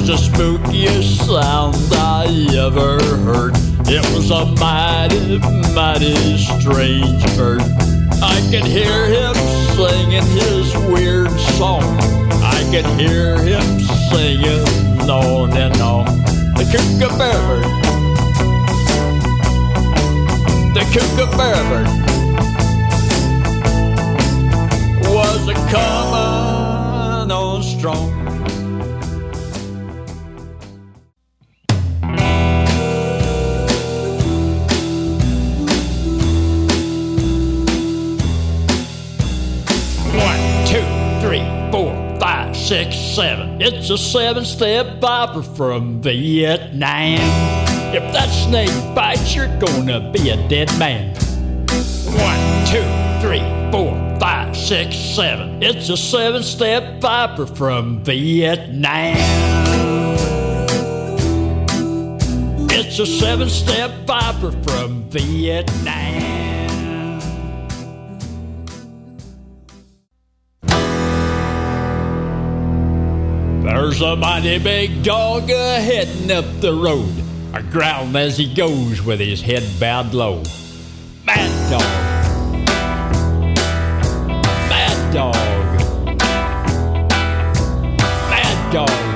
the spookiest sound I ever heard. It was a mighty, mighty strange bird. I could hear him singing his weird song. I could hear him singing on and on. The kookaburra bird. The kookaburra bird was a coming on strong. Six, seven. It's a seven-step opera from Vietnam. If that snake bites, you're gonna be a dead man. 1, 2, 3, 4, 5, 6, 7. It's a seven-step opera from Vietnam. It's a seven-step opera from Vietnam. There's a mighty big dog heading up the road, growling as he goes with his head bowed low. Mad dog, mad dog, mad dog.